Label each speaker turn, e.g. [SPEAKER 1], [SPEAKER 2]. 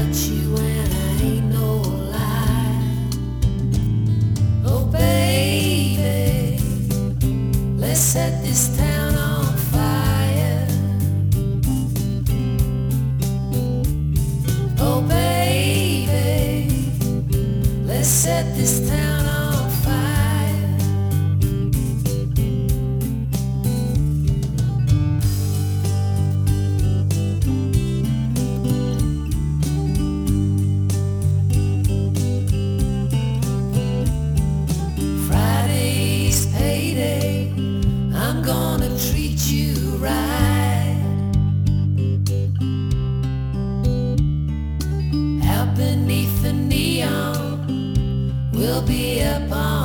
[SPEAKER 1] about you and I ain't no lie. Oh baby, let's set this town on fire. Oh baby, let's set this town on fire. Friday's payday, I'm gonna treat you right. Out beneath the neon, we'll be up on